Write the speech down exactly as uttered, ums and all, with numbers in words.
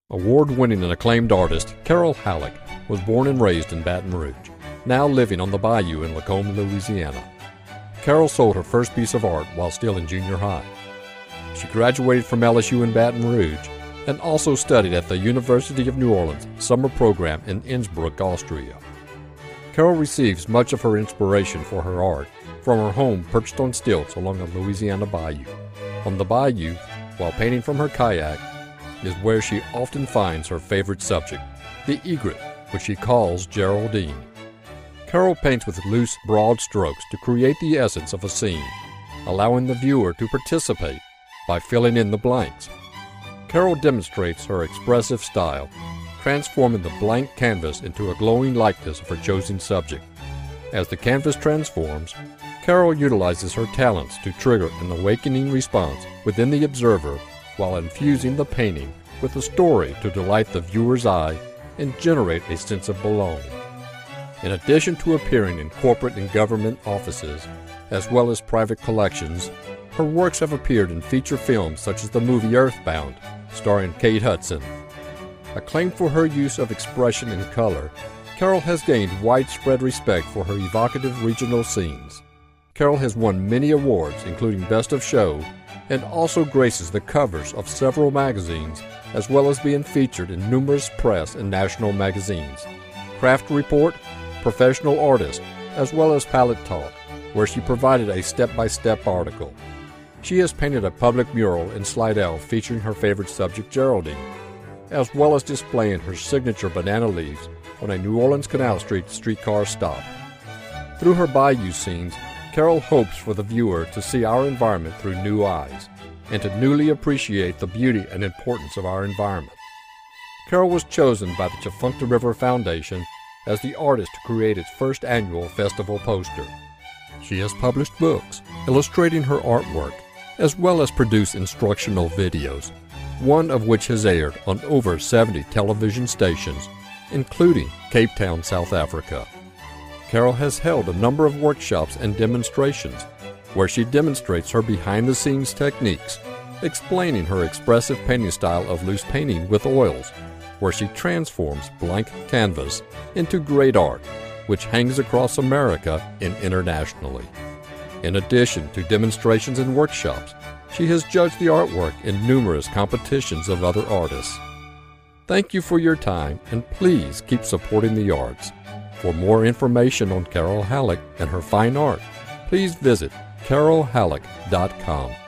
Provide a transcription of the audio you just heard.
Award-winning and acclaimed artist Carol Halleck was born and raised in Baton Rouge, now living on the bayou in Lacombe, Louisiana. Carol sold her first piece of art while still in junior high. She graduated from L S U in Baton Rouge and also studied at the University of New Orleans summer program in Innsbruck, Austria. Carol receives much of her inspiration for her art from her home perched on stilts along the Louisiana bayou. On the bayou, while painting from her kayak, is where she often finds her favorite subject, the egret, which she calls Geraldine. Carol paints with loose, broad strokes to create the essence of a scene, allowing the viewer to participate by filling in the blanks. Carol demonstrates her expressive style, transforming the blank canvas into a glowing likeness of her chosen subject. As the canvas transforms, Carol utilizes her talents to trigger an awakening response within the observer while infusing the painting with a story to delight the viewer's eye and generate a sense of belonging. In addition to appearing in corporate and government offices, as well as private collections, her works have appeared in feature films such as the movie Earthbound, starring Kate Hudson. Acclaimed for her use of expression and color, Carol has gained widespread respect for her evocative regional scenes. Carol has won many awards, including Best of Show, and also graces the covers of several magazines, as well as being featured in numerous press and national magazines. Craft Report, Professional Artist, as well as Palette Talk, where she provided a step-by-step article. She has painted a public mural in Slidell featuring her favorite subject, Geraldine, as well as displaying her signature banana leaves on a New Orleans Canal Street streetcar stop. Through her bayou scenes, Carol hopes for the viewer to see our environment through new eyes and to newly appreciate the beauty and importance of our environment. Carol was chosen by the Tchefuncte River Foundation as the artist to create its first annual festival poster. She has published books illustrating her artwork, as well as produced instructional videos, one of which has aired on over seventy television stations, including Cape Town, South Africa. Carol has held a number of workshops and demonstrations where she demonstrates her behind-the-scenes techniques, explaining her expressive painting style of loose painting with oils, where she transforms blank canvas into great art, which hangs across America and internationally. In addition to demonstrations and workshops, she has judged the artwork in numerous competitions of other artists. Thank you for your time, and please keep supporting the arts. For more information on Carol Halleck and her fine art, please visit carol halleck dot com.